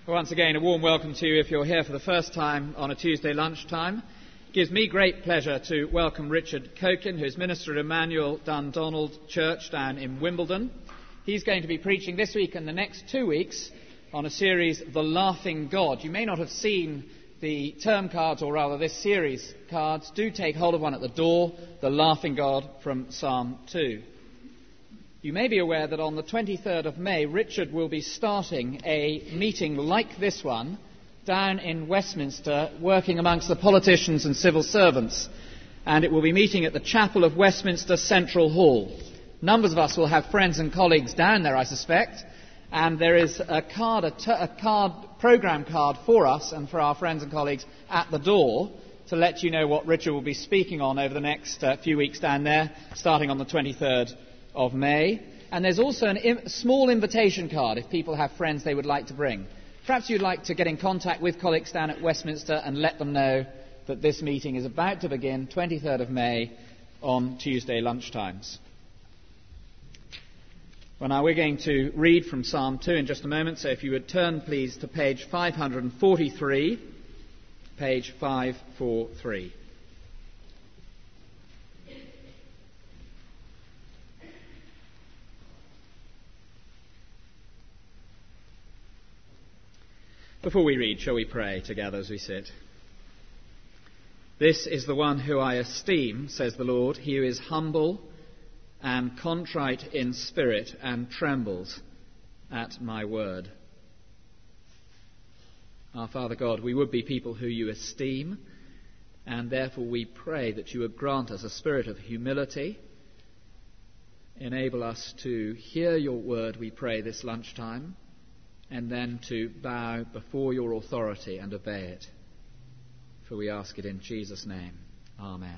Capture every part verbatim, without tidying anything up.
Once again, a warm welcome to you if you're here for the first time on a Tuesday lunchtime. It gives me great pleasure to welcome Richard Cokin, who's minister at Emmanuel Dundonald Church down in Wimbledon. He's going to be preaching this week and the next two weeks on a series, The Laughing God. You may not have seen the term cards, or rather this series cards. Do take hold of one at the door, The Laughing God from Psalm two. You may be aware that on the twenty-third of May, Richard will be starting a meeting like this one down in Westminster, working amongst the politicians and civil servants. And it will be meeting at the Chapel of Westminster Central Hall. Numbers of us will have friends and colleagues down there, I suspect. And there is a card, a, t- a card, programme card for us and for our friends and colleagues at the door to let you know what Richard will be speaking on over the next uh, few weeks down there, starting on the twenty-third of May. And there's also a im- small invitation card if people have friends they would like to bring. Perhaps you'd like to get in contact with colleagues down at Westminster and let them know that this meeting is about to begin, twenty-third of May, on Tuesday lunchtimes. Well, now we're going to read from Psalm two in just a moment, so if you would turn please to page five forty-three, page five forty-three. Before we read, shall we pray together as we sit? This is the one who I esteem, says the Lord, he who is humble and contrite in spirit and trembles at my word. Our Father God, we would be people who you esteem, and therefore we pray that you would grant us a spirit of humility. Enable us to hear your word, we pray, this lunchtime, and then to bow before your authority and obey it. For we ask it in Jesus' name. Amen.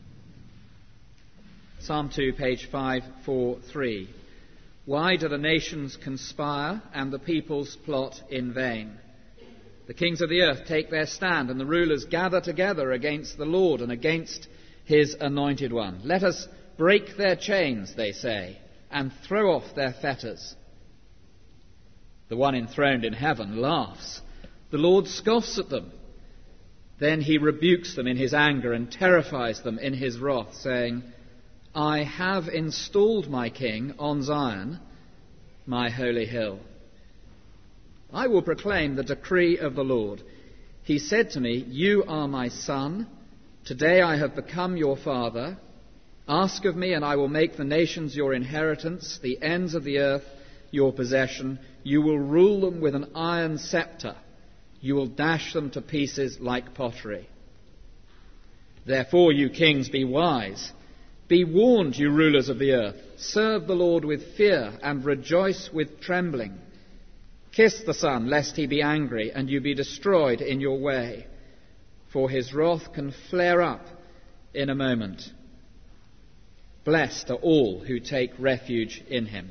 Psalm two, page five forty-three. Why do the nations conspire and the peoples plot in vain? The kings of the earth take their stand, and the rulers gather together against the Lord and against his anointed one. Let us break their chains, they say, and throw off their fetters. The one enthroned in heaven laughs. The Lord scoffs at them. Then he rebukes them in his anger and terrifies them in his wrath, saying, I have installed my king on Zion, my holy hill. I will proclaim the decree of the Lord. He said to me, you are my son. Today I have become your father. Ask of me, and I will make the nations your inheritance, the ends of the earth your possession. You will rule them with an iron scepter. You will dash them to pieces like pottery. Therefore, you kings, be wise. Be warned, you rulers of the earth. Serve the Lord with fear and rejoice with trembling. Kiss the Son, lest he be angry and you be destroyed in your way. For his wrath can flare up in a moment. Blessed are all who take refuge in him.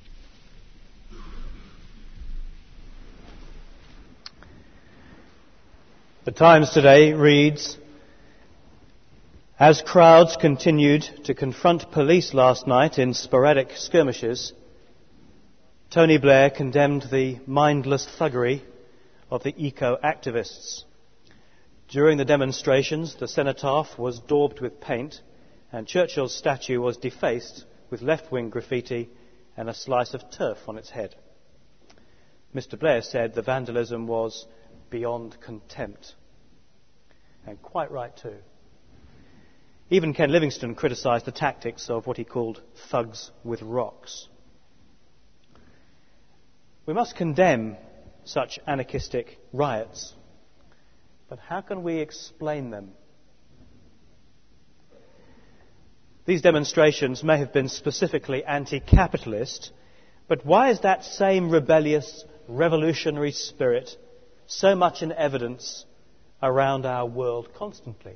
The Times today reads, as crowds continued to confront police last night in sporadic skirmishes, Tony Blair condemned the mindless thuggery of the eco-activists. During the demonstrations, the cenotaph was daubed with paint and Churchill's statue was defaced with left-wing graffiti and a slice of turf on its head. Mister Blair said the vandalism was beyond contempt. And quite right too. Even Ken Livingstone criticised the tactics of what he called thugs with rocks. We must condemn such anarchistic riots. But how can we explain them? These demonstrations may have been specifically anti-capitalist, but why is that same rebellious, revolutionary spirit so much in evidence around our world constantly?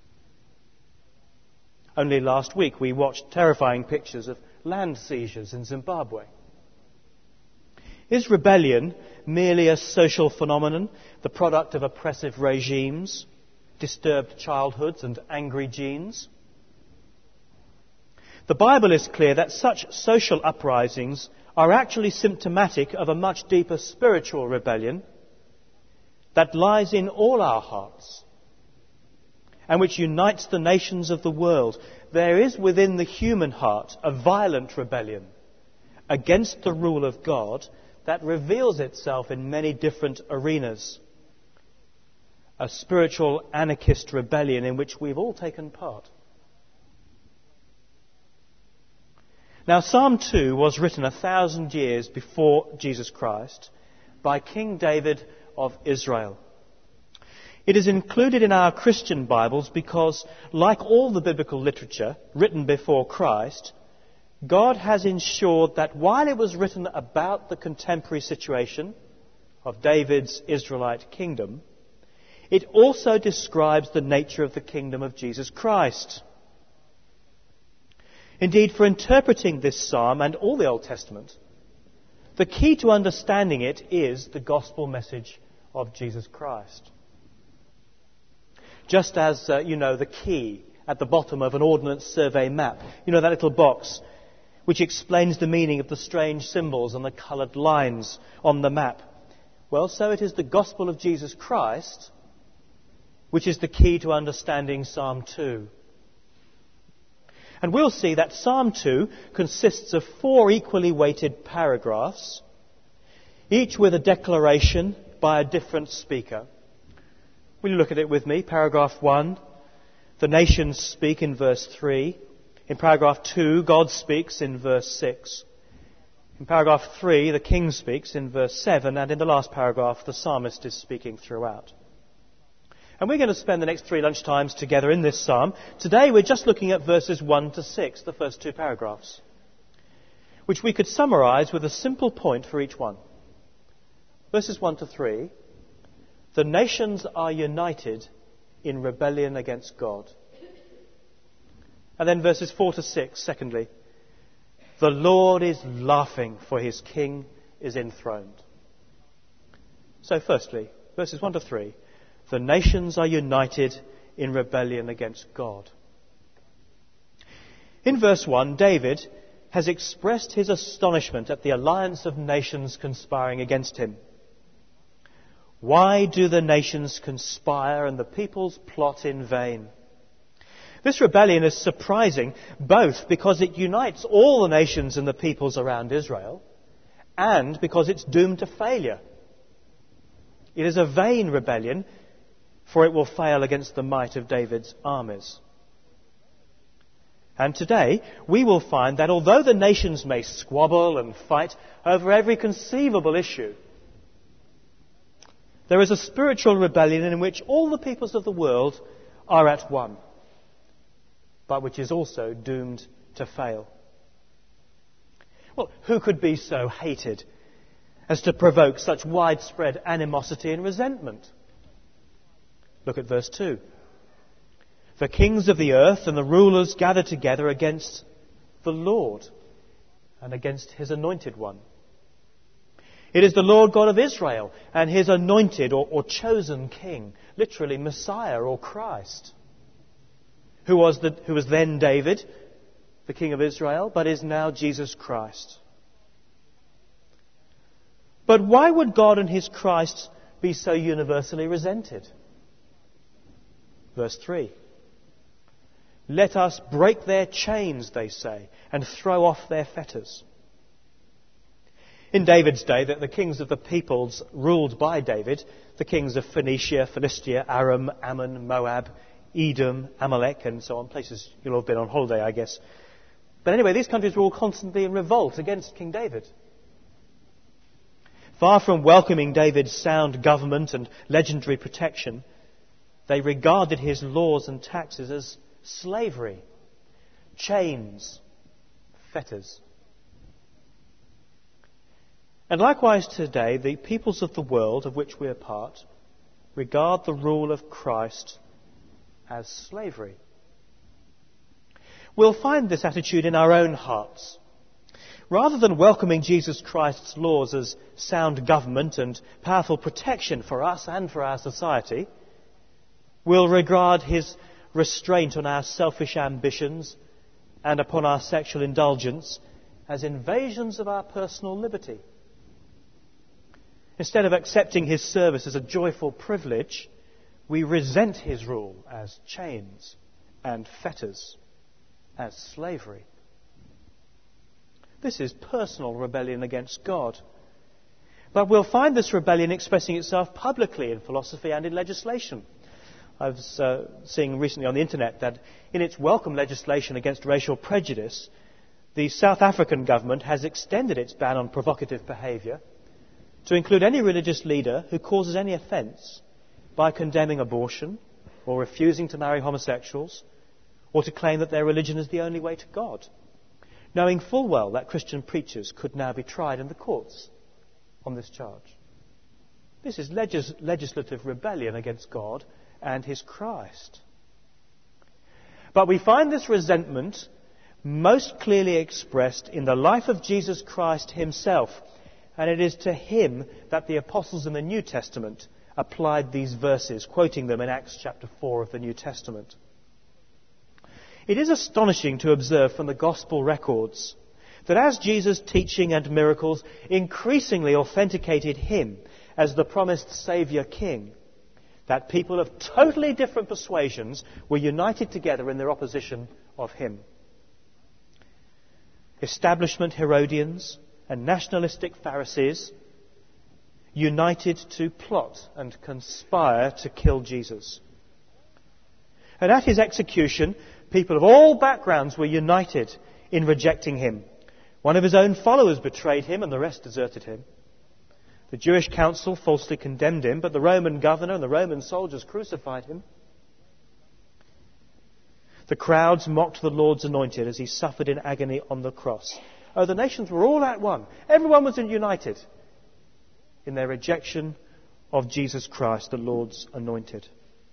Only last week we watched terrifying pictures of land seizures in Zimbabwe. Is rebellion merely a social phenomenon, the product of oppressive regimes, disturbed childhoods and angry genes? The Bible is clear that such social uprisings are actually symptomatic of a much deeper spiritual rebellion that lies in all our hearts and which unites the nations of the world, there is within the human heart a violent rebellion against the rule of God that reveals itself in many different arenas. A spiritual anarchist rebellion in which we've all taken part. Now, Psalm two was written a thousand years before Jesus Christ by King David of Israel. It is included in our Christian Bibles because, like all the biblical literature written before Christ, God has ensured that while it was written about the contemporary situation of David's Israelite kingdom, it also describes the nature of the kingdom of Jesus Christ. Indeed, for interpreting this psalm and all the Old Testament, the key to understanding it is the gospel message of Jesus Christ. Just as, uh, you know, the key at the bottom of an Ordnance Survey map, you know, that little box which explains the meaning of the strange symbols and the coloured lines on the map. Well, so it is the gospel of Jesus Christ which is the key to understanding Psalm two. And we'll see that Psalm two consists of four equally weighted paragraphs, each with a declaration by a different speaker. Will you look at it with me? Paragraph one, the nations speak in verse three. In paragraph two, God speaks in verse six. In paragraph three, the king speaks in verse seven. And in the last paragraph, the psalmist is speaking throughout. And we're going to spend the next three lunchtimes together in this psalm. Today we're just looking at verses one to six, the first two paragraphs, which we could summarise with a simple point for each one. Verses one to three, the nations are united in rebellion against God. And then verses four to six, secondly, the Lord is laughing, for his king is enthroned. So firstly, verses one to three, the nations are united in rebellion against God. In verse one, David has expressed his astonishment at the alliance of nations conspiring against him. Why do the nations conspire and the peoples plot in vain? This rebellion is surprising both because it unites all the nations and the peoples around Israel and because it's doomed to failure. It is a vain rebellion, for it will fail against the might of David's armies. And today we will find that although the nations may squabble and fight over every conceivable issue, there is a spiritual rebellion in which all the peoples of the world are at one, but which is also doomed to fail. Well, who could be so hated as to provoke such widespread animosity and resentment? Look at verse two. The kings of the earth and the rulers gather together against the Lord and against his anointed one. It is the Lord God of Israel and his anointed or, or chosen king, literally Messiah or Christ, who was, the, who was then David, the king of Israel, but is now Jesus Christ. But why would God and his Christ be so universally resented? Verse three. Let us break their chains, they say, and throw off their fetters. In David's day, the, the kings of the peoples ruled by David, the kings of Phoenicia, Philistia, Aram, Ammon, Moab, Edom, Amalek, and so on, places you'll have been on holiday, I guess. But anyway, these countries were all constantly in revolt against King David. Far from welcoming David's sound government and legendary protection, they regarded his laws and taxes as slavery, chains, fetters. And likewise today, the peoples of the world of which we are part regard the rule of Christ as slavery. We'll find this attitude in our own hearts. Rather than welcoming Jesus Christ's laws as sound government and powerful protection for us and for our society, we'll regard his restraint on our selfish ambitions and upon our sexual indulgence as invasions of our personal liberty. Instead of accepting his service as a joyful privilege, we resent his rule as chains and fetters, as slavery. This is personal rebellion against God. But we'll find this rebellion expressing itself publicly in philosophy and in legislation. I was uh, seeing recently on the internet that in its welcome legislation against racial prejudice, the South African government has extended its ban on provocative behaviour to include any religious leader who causes any offence by condemning abortion or refusing to marry homosexuals or to claim that their religion is the only way to God, knowing full well that Christian preachers could now be tried in the courts on this charge. This is legis- legislative rebellion against God and his Christ. But we find this resentment most clearly expressed in the life of Jesus Christ himself, and it is to him that the apostles in the New Testament applied these verses, quoting them in Acts chapter four of the New Testament. It is astonishing to observe from the gospel records that as Jesus' teaching and miracles increasingly authenticated him as the promised Saviour King, that people of totally different persuasions were united together in their opposition of him. Establishment Herodians and nationalistic Pharisees united to plot and conspire to kill Jesus. And at his execution, people of all backgrounds were united in rejecting him. One of his own followers betrayed him and the rest deserted him. The Jewish council falsely condemned him, but the Roman governor and the Roman soldiers crucified him. The crowds mocked the Lord's anointed as he suffered in agony on the cross. Oh, the nations were all at one. Everyone was united in their rejection of Jesus Christ, the Lord's anointed.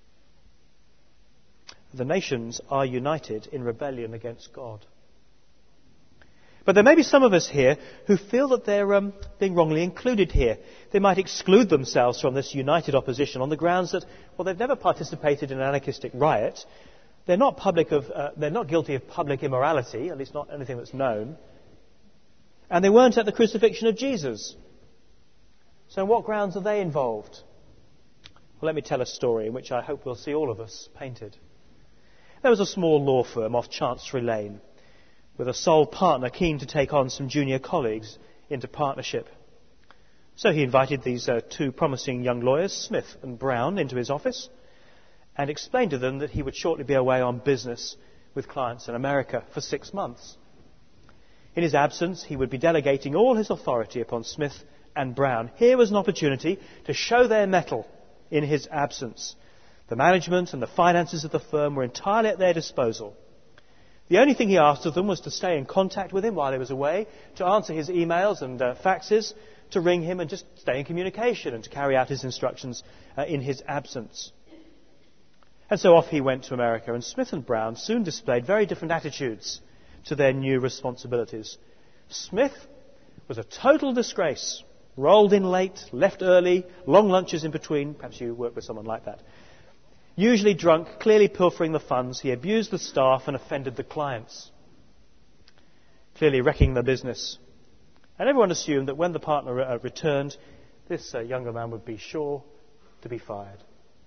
The nations are united in rebellion against God. But there may be some of us here who feel that they're um, being wrongly included here. They might exclude themselves from this united opposition on the grounds that, well, they've never participated in an anarchistic riot. They're not public of, uh, they're not guilty of public immorality, at least not anything that's known. And they weren't at the crucifixion of Jesus. So on what grounds are they involved? Well, let me tell a story in which I hope we'll see all of us painted. There was a small law firm off Chancery Lane, with a sole partner keen to take on some junior colleagues into partnership. So he invited these uh, two promising young lawyers, Smith and Brown, into his office and explained to them that he would shortly be away on business with clients in America for six months. In his absence, he would be delegating all his authority upon Smith and Brown. Here was an opportunity to show their mettle in his absence. The management and the finances of the firm were entirely at their disposal. The only thing he asked of them was to stay in contact with him while he was away, to answer his emails and uh, faxes, to ring him and just stay in communication and to carry out his instructions uh, in his absence. And so off he went to America, and Smith and Brown soon displayed very different attitudes to their new responsibilities. Smith was a total disgrace, rolled in late, left early, long lunches in between. Perhaps you work with someone like that. Usually drunk, clearly pilfering the funds, he abused the staff and offended the clients, clearly wrecking the business. And everyone assumed that when the partner uh, returned, this uh, younger man would be sure to be fired.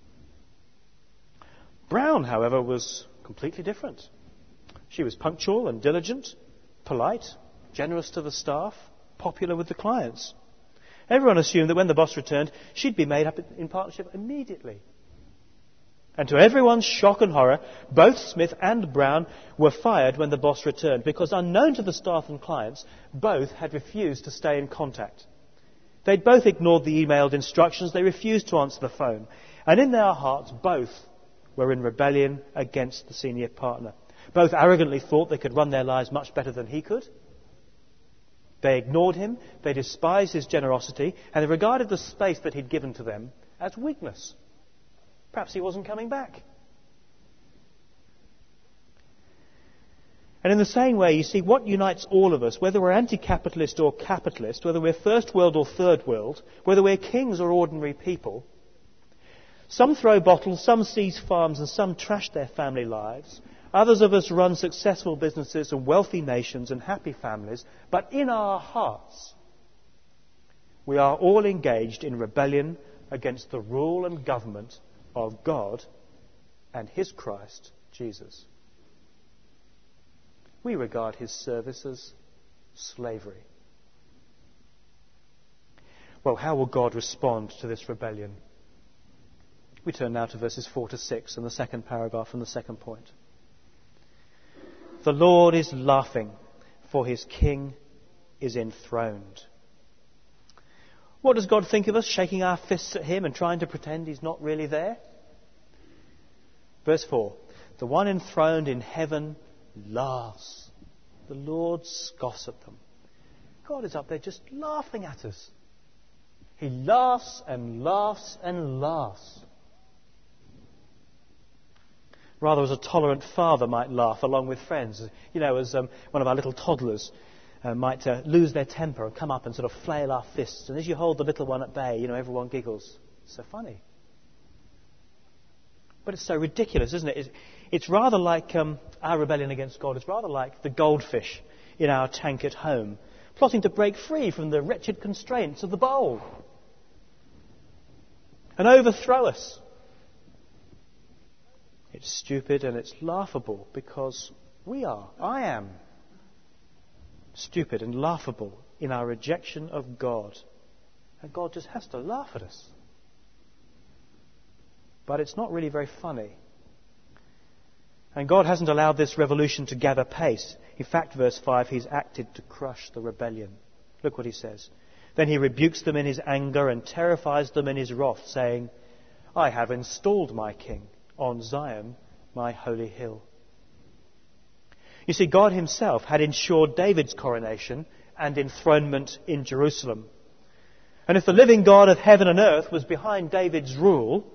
Brown, however, was completely different. She was punctual and diligent, polite, generous to the staff, popular with the clients. Everyone assumed that when the boss returned, she'd be made up in partnership immediately. And to everyone's shock and horror, both Smith and Brown were fired when the boss returned, because unknown to the staff and clients, both had refused to stay in contact. They'd both ignored the emailed instructions, they refused to answer the phone, and in their hearts both were in rebellion against the senior partner. Both arrogantly thought they could run their lives much better than he could. They ignored him, they despised his generosity, and they regarded the space that he'd given to them as weakness. Perhaps he wasn't coming back. And in the same way, you see, what unites all of us, whether we're anti-capitalist or capitalist, whether we're first world or third world, whether we're kings or ordinary people, some throw bottles, some seize farms, and some trash their family lives. Others of us run successful businesses and wealthy nations and happy families. But in our hearts, We are all engaged in rebellion against the rule and government of God and his Christ, Jesus. We regard his service as slavery. Well, how will God respond to this rebellion? We turn now to verses four to six in the second paragraph and the second point. The Lord is laughing, for his king is enthroned. What does God think of us, shaking our fists at him and trying to pretend he's not really there? Verse four. The one enthroned in heaven laughs. The Lord scoffs at them. God is up there just laughing at us. He laughs and laughs and laughs. Rather as a tolerant father might laugh along with friends. You know, as um, one of our little toddlers uh, might uh, lose their temper and come up and sort of flail our fists. And as you hold the little one at bay, you know, everyone giggles. It's so funny. But it's so ridiculous, isn't it? It's, it's rather like um, our rebellion against God. It's rather like the goldfish in our tank at home, plotting to break free from the wretched constraints of the bowl and overthrow us. It's stupid and it's laughable because we are, I am, stupid and laughable in our rejection of God. And God just has to laugh at us. But it's not really very funny. And God hasn't allowed this revolution to gather pace. In fact, verse five, he's acted to crush the rebellion. Look what he says. Then he rebukes them in his anger and terrifies them in his wrath, saying, I have installed my king on Zion, my holy hill. You see, God himself had ensured David's coronation and enthronement in Jerusalem. And if the living God of heaven and earth was behind David's rule,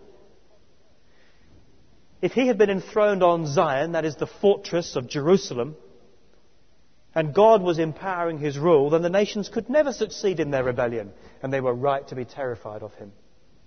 if he had been enthroned on Zion, that is the fortress of Jerusalem, and God was empowering his rule, then the nations could never succeed in their rebellion, and they were right to be terrified of him.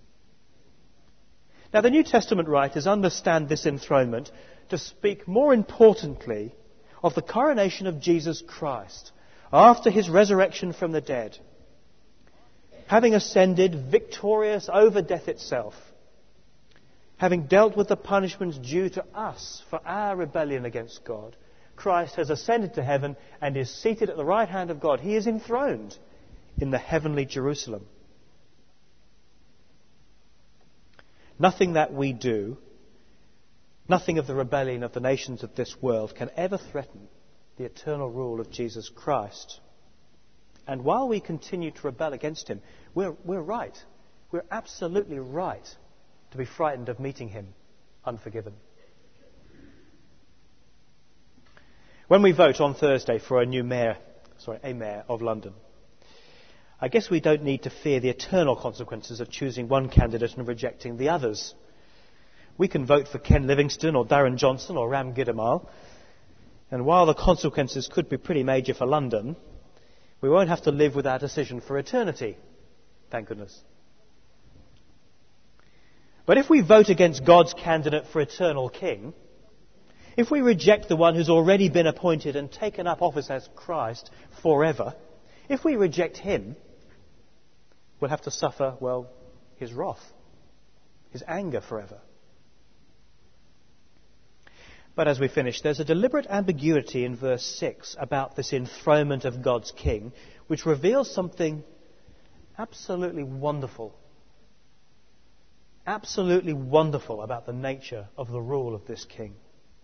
Now, the New Testament writers understand this enthronement to speak more importantly of the coronation of Jesus Christ after his resurrection from the dead, having ascended victorious over death itself, having dealt with the punishments due to us for our rebellion against God. Christ has ascended to heaven and is seated at the right hand of God. He is enthroned in the heavenly Jerusalem. Nothing that we do, nothing of the rebellion of the nations of this world can ever threaten the eternal rule of Jesus Christ. And while we continue to rebel against him, we're, we're right. We're absolutely right to be frightened of meeting him unforgiven. When we vote on Thursday for a new mayor, sorry, a mayor of London, I guess we don't need to fear the eternal consequences of choosing one candidate and rejecting the others. We can vote for Ken Livingstone or Darren Johnson or Ram Gidamal, and while the consequences could be pretty major for London, we won't have to live with our decision for eternity. Thank goodness. But if we vote against God's candidate for eternal king, if we reject the one who's already been appointed and taken up office as Christ forever, if we reject him, we'll have to suffer, well, his wrath, his anger forever. But as we finish, there's a deliberate ambiguity in verse six about this enthronement of God's king, which reveals something absolutely wonderful. Absolutely wonderful about the nature of the rule of this king.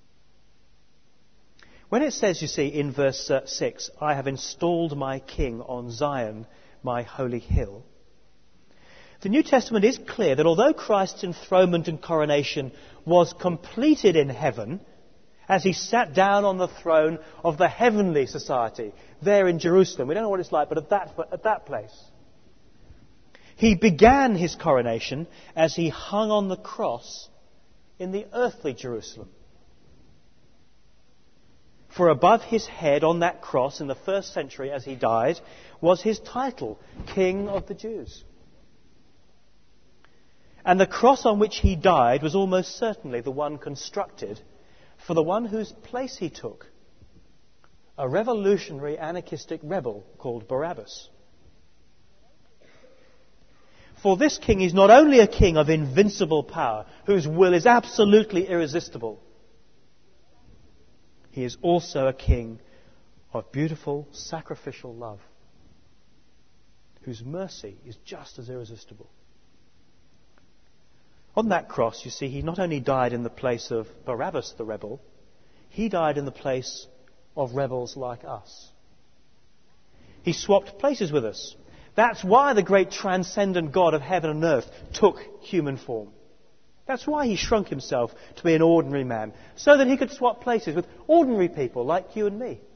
When it says, you see, in verse uh, six, I have installed my king on Zion, my holy hill, the New Testament is clear that although Christ's enthronement and coronation was completed in heaven, as he sat down on the throne of the heavenly society, there in Jerusalem, we don't know what it's like, but at that, at that place, he began his coronation as he hung on the cross in the earthly Jerusalem. For above his head on that cross in the first century as he died was his title, King of the Jews. And the cross on which he died was almost certainly the one constructed for the one whose place he took, a revolutionary anarchistic rebel called Barabbas. For this king is not only a king of invincible power, whose will is absolutely irresistible, he is also a king of beautiful sacrificial love, whose mercy is just as irresistible. On that cross, you see, he not only died in the place of Barabbas the rebel, he died in the place of rebels like us. He swapped places with us. That's why the great transcendent God of heaven and earth took human form. That's why he shrunk himself to be an ordinary man, so that he could swap places with ordinary people like you and me.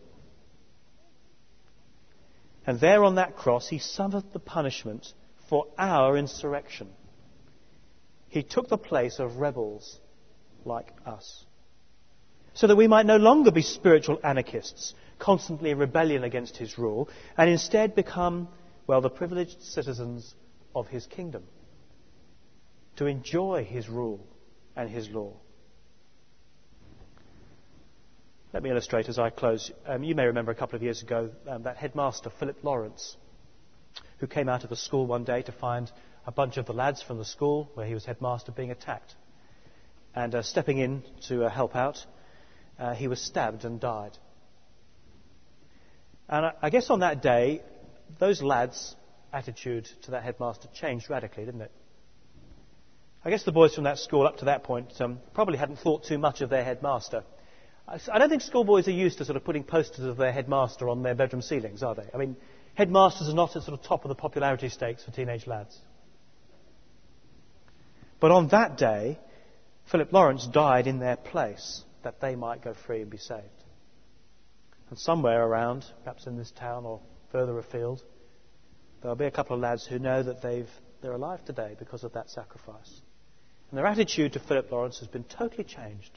And there on that cross, he suffered the punishment for our insurrection. He took the place of rebels like us, so that we might no longer be spiritual anarchists, constantly in rebellion against his rule, and instead become, well, the privileged citizens of his kingdom, to enjoy his rule and his law. Let me illustrate as I close. Um, you may remember a couple of years ago um, that headmaster, Philip Lawrence, who came out of a school one day to find a bunch of the lads from the school where he was headmaster being attacked. And uh, stepping in to uh, help out, uh, he was stabbed and died. And I, I guess on that day, those lads' attitude to that headmaster changed radically, didn't it? I guess the boys from that school up to that point um, probably hadn't thought too much of their headmaster. I, I don't think schoolboys are used to sort of putting posters of their headmaster on their bedroom ceilings, are they? I mean, headmasters are not at sort of top of the popularity stakes for teenage lads. But on that day, Philip Lawrence died in their place that they might go free and be saved. And somewhere around, perhaps in this town or further afield, there'll be a couple of lads who know that they've, they're alive today because of that sacrifice. And their attitude to Philip Lawrence has been totally changed.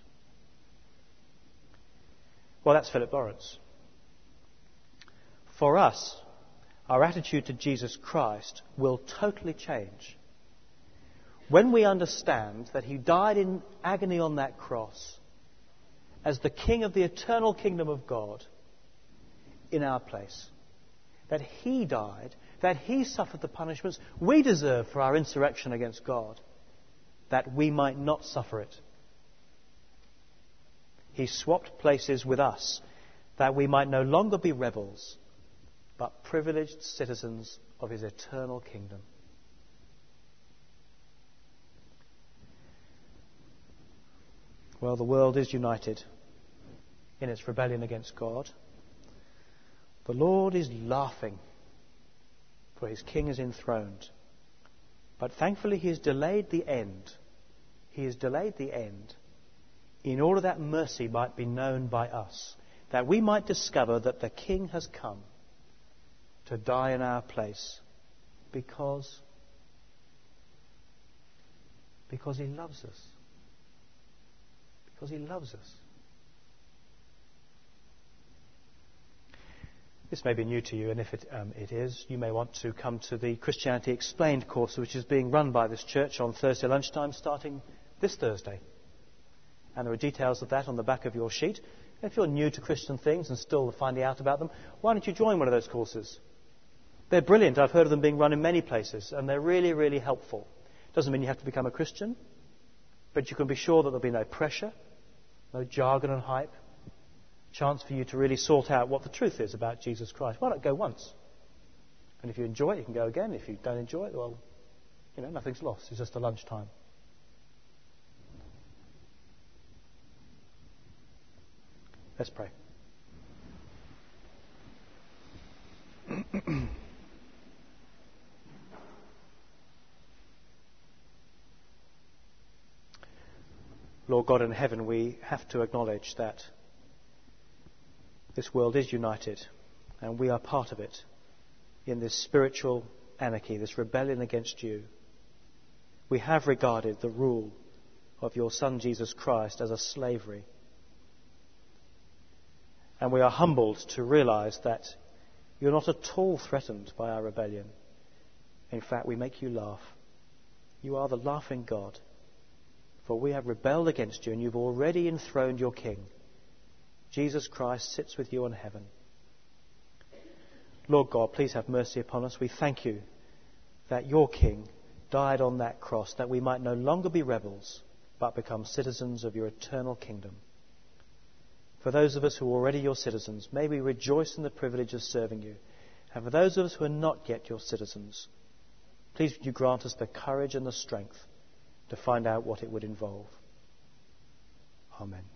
Well, that's Philip Lawrence. For us, our attitude to Jesus Christ will totally change when we understand that he died in agony on that cross as the King of the eternal kingdom of God in our place. That he died, that he suffered the punishments we deserve for our insurrection against God, that we might not suffer it. He swapped places with us, that we might no longer be rebels, but privileged citizens of his eternal kingdom. Well, the world is united in its rebellion against God. The Lord is laughing, for his king is enthroned. But thankfully he has delayed the end. He has delayed the end in order that mercy might be known by us, that we might discover that the king has come to die in our place because, because he loves us. Because he loves us. This may be new to you, and if it, um, it is, you may want to come to the Christianity Explained course, which is being run by this church on Thursday lunchtime, starting this Thursday. And there are details of that on the back of your sheet. If you're new to Christian things and still finding out about them, why don't you join one of those courses? They're brilliant. I've heard of them being run in many places, and they're really, really helpful. Doesn't mean you have to become a Christian, but you can be sure that there'll be no pressure, no jargon and hype. Chance for you to really sort out what the truth is about Jesus Christ. Why not go once? And if you enjoy it, you can go again. If you don't enjoy it, well, you know, nothing's lost. It's just a lunchtime. Let's pray. Lord God in heaven, we have to acknowledge that this world is united, and we are part of it in this spiritual anarchy, this rebellion against you. We have regarded the rule of your Son Jesus Christ as a slavery. And we are humbled to realize that you're not at all threatened by our rebellion. In fact, we make you laugh. You are the laughing God. For we have rebelled against you, and you've already enthroned your King. Jesus Christ sits with you in heaven. Lord God, please have mercy upon us. We thank you that your King died on that cross, that we might no longer be rebels, but become citizens of your eternal kingdom. For those of us who are already your citizens, may we rejoice in the privilege of serving you. And for those of us who are not yet your citizens, please would you grant us the courage and the strength to find out what it would involve. Amen.